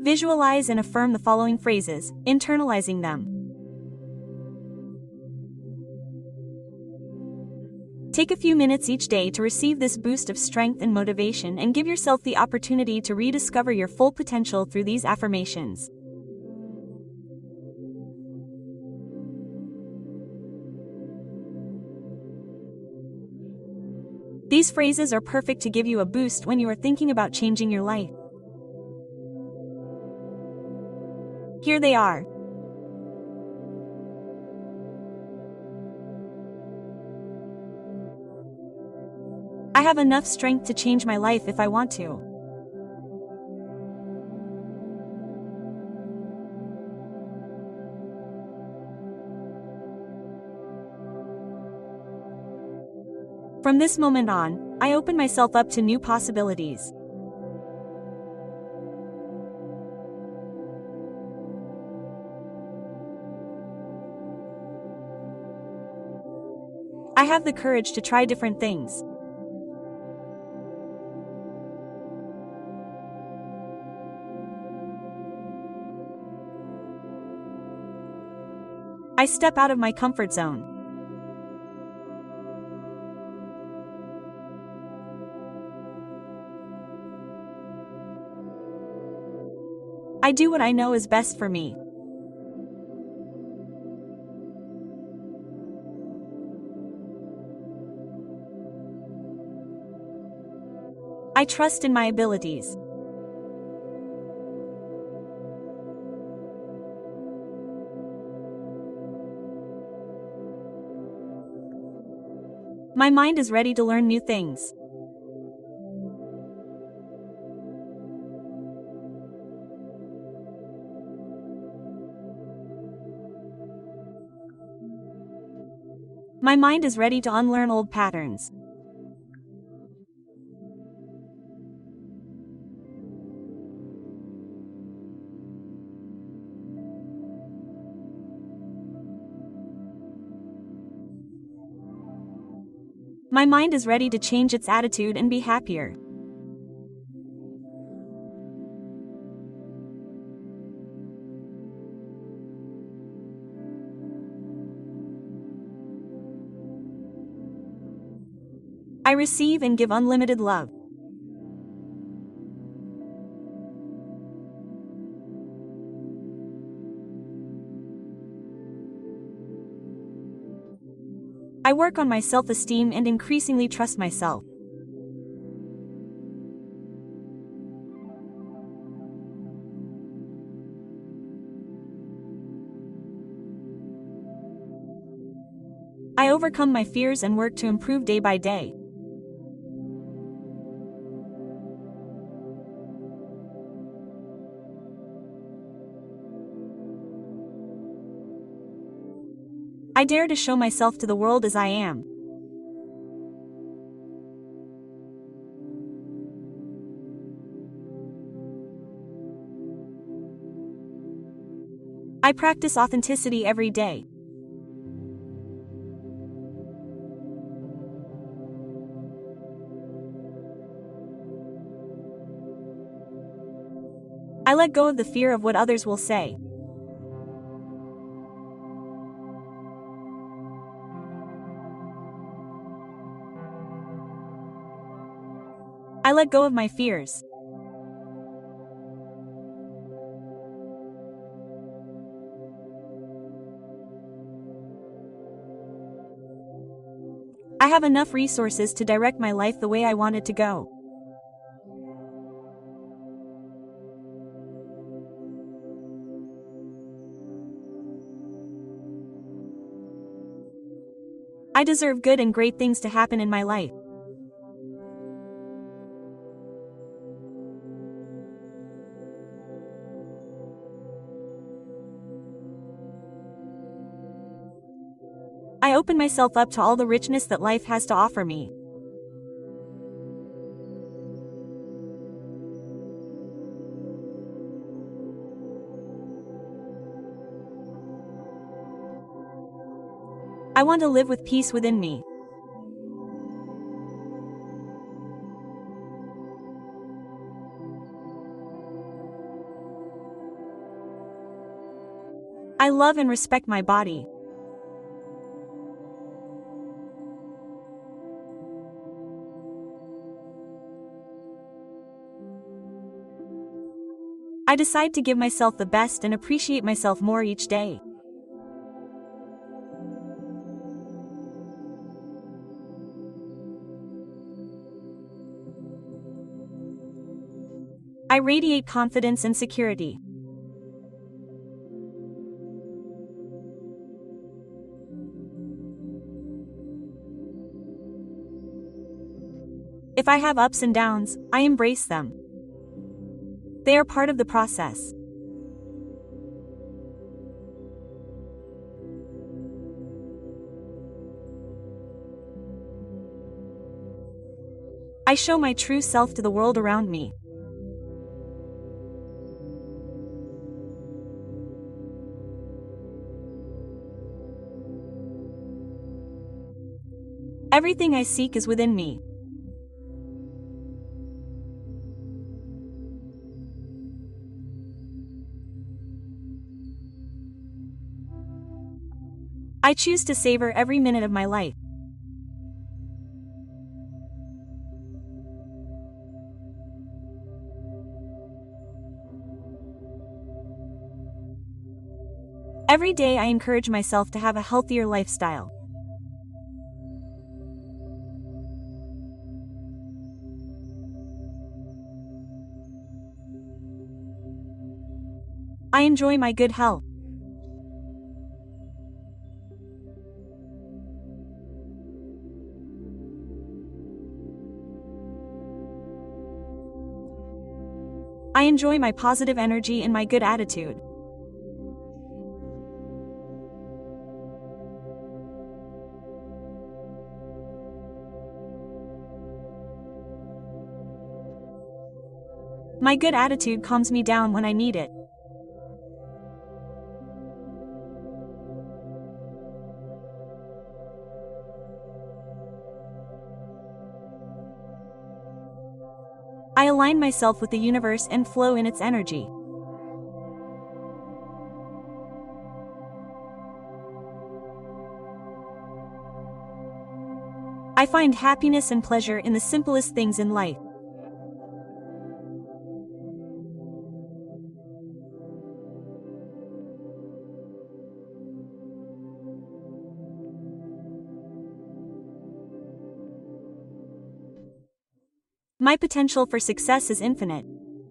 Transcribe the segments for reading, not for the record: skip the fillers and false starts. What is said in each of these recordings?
Visualize and affirm the following phrases, internalizing them. Take a few minutes each day to receive this boost of strength and motivation, and give yourself the opportunity to rediscover your full potential through these affirmations. These phrases are perfect to give you a boost when you are thinking about changing your life. Here they are. I have enough strength to change my life if I want to. From this moment on, I open myself up to new possibilities. I have the courage to try different things. I step out of my comfort zone. I do what I know is best for me. I trust in my abilities. My mind is ready to learn new things. My mind is ready to unlearn old patterns. My mind is ready to change its attitude and be happier. I receive and give unlimited love. I work on my self-esteem and increasingly trust myself. I overcome my fears and work to improve day by day. I dare to show myself to the world as I am. I practice authenticity every day. I let go of the fear of what others will say. I let go of my fears. I have enough resources to direct my life the way I want it to go. I deserve good and great things to happen in my life. I open myself up to all the richness that life has to offer me. I want to live with peace within me. I love and respect my body. I decide to give myself the best and appreciate myself more each day. I radiate confidence and security. If I have ups and downs, I embrace them. They are part of the process. I show my true self to the world around me. Everything I seek is within me. I choose to savor every minute of my life. Every day I encourage myself to have a healthier lifestyle. I enjoy my good health. I enjoy my positive energy and my good attitude. My good attitude calms me down when I need it. I align myself with the universe and flow in its energy. I find happiness and pleasure in the simplest things in life. My potential for success is infinite.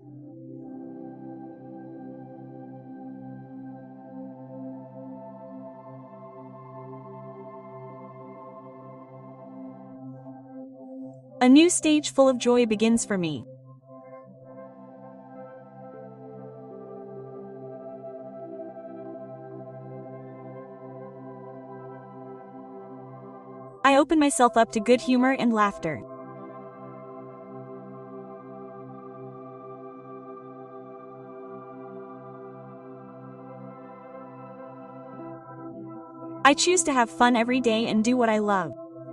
A new stage full of joy begins for me. I open myself up to good humor and laughter. I choose to have fun every day and do what I love.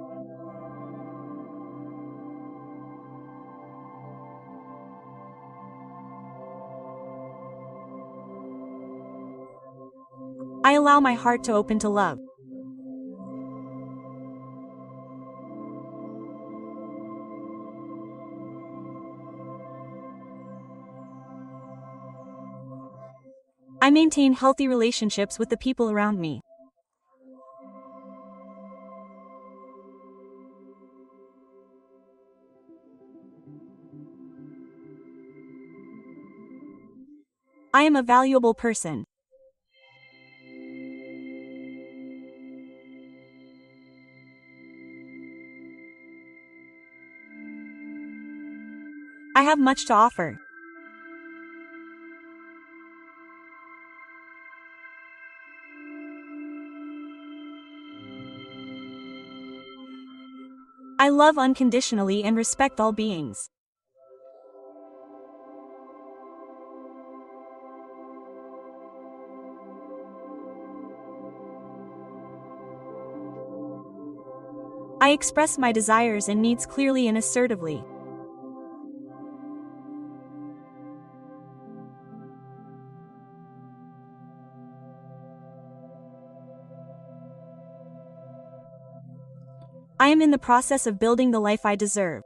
I allow my heart to open to love. I maintain healthy relationships with the people around me. I am a valuable person. I have much to offer. I love unconditionally and respect all beings. I express my desires and needs clearly and assertively. I am in the process of building the life I deserve.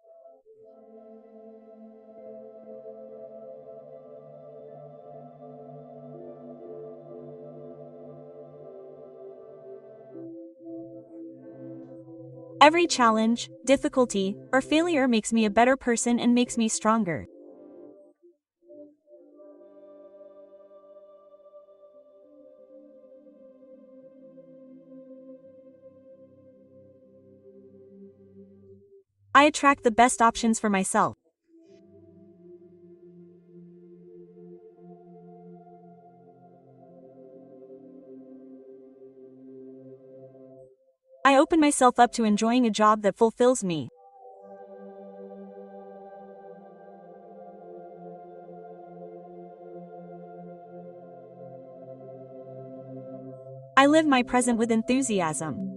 Every challenge, difficulty, or failure makes me a better person and makes me stronger. I attract the best options for myself. I open myself up to enjoying a job that fulfills me. I live my present with enthusiasm.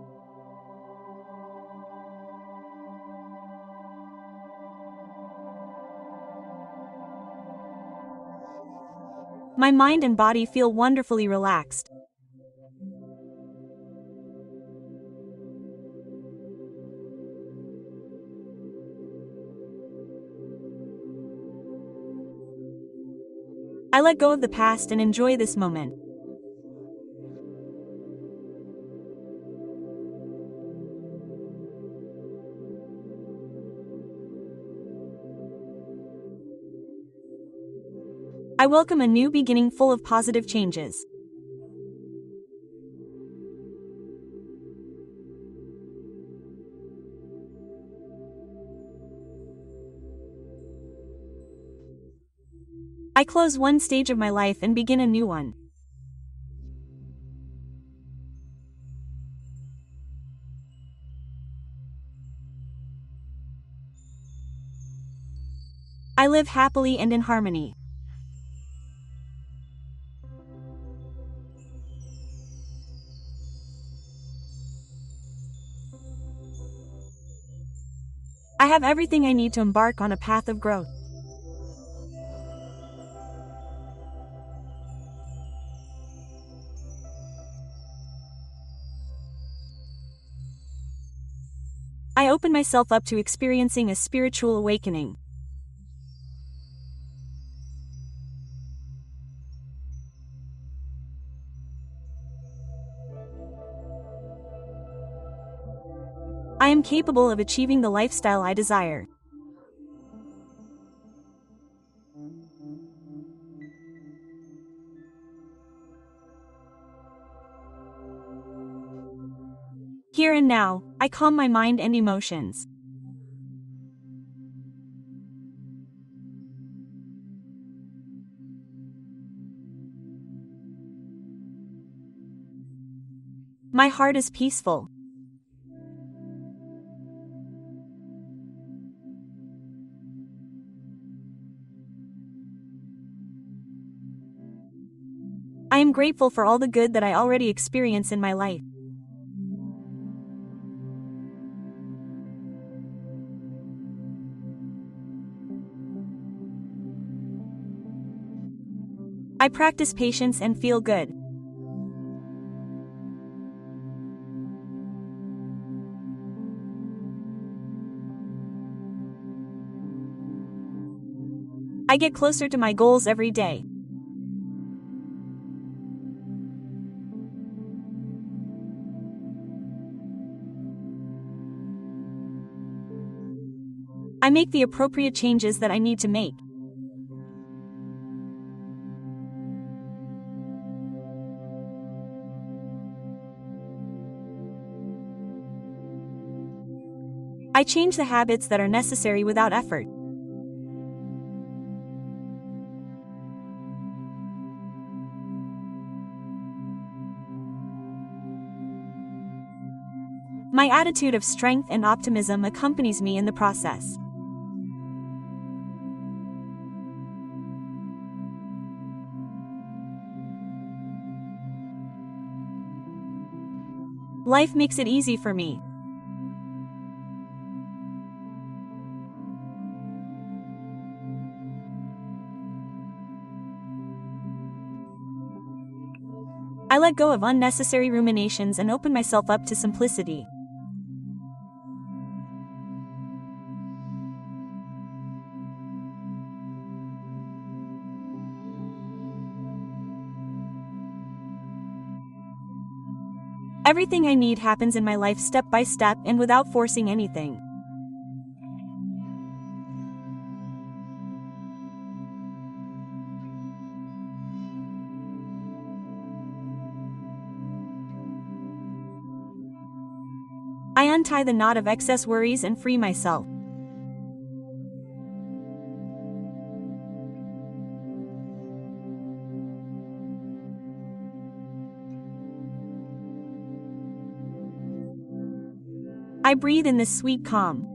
My mind and body feel wonderfully relaxed. I let go of the past and enjoy this moment. I welcome a new beginning full of positive changes. I close one stage of my life and begin a new one. I live happily and in harmony. I have everything I need to embark on a path of growth. I open myself up to experiencing a spiritual awakening. I am capable of achieving the lifestyle I desire. Here and now, I calm my mind and emotions. My heart is peaceful. I am grateful for all the good that I already experience in my life. I practice patience and feel good. I get closer to my goals every day. I make the appropriate changes that I need to make. I change the habits that are necessary without effort. My attitude of strength and optimism accompanies me in the process. Life makes it easy for me. I let go of unnecessary ruminations and open myself up to simplicity. Everything I need happens in my life step by step and without forcing anything. I untie the knot of excess worries and free myself. I breathe in this sweet calm.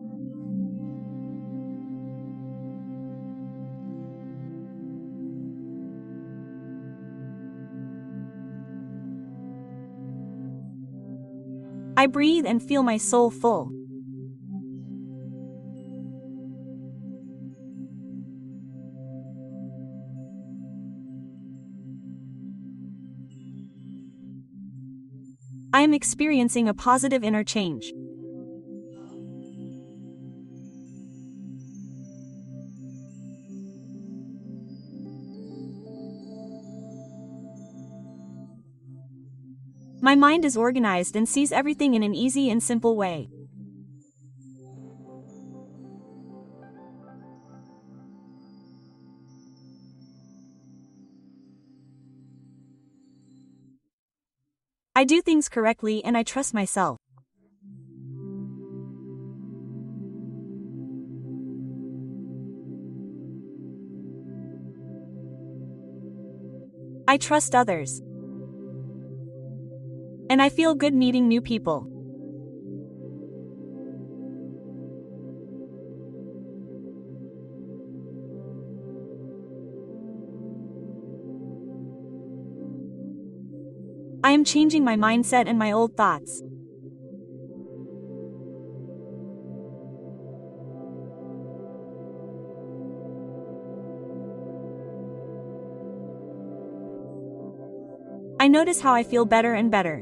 I breathe and feel my soul full. I am experiencing a positive inner change. My mind is organized and sees everything in an easy and simple way. I do things correctly and I trust myself. I trust others. And I feel good meeting new people. I am changing my mindset and my old thoughts. I notice how I feel better and better.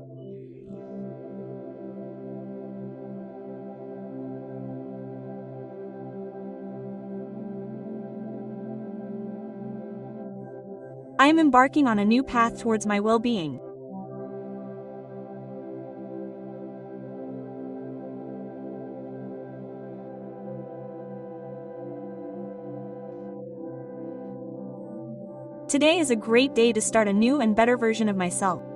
I am embarking on a new path towards my well-being. Today is a great day to start a new and better version of myself.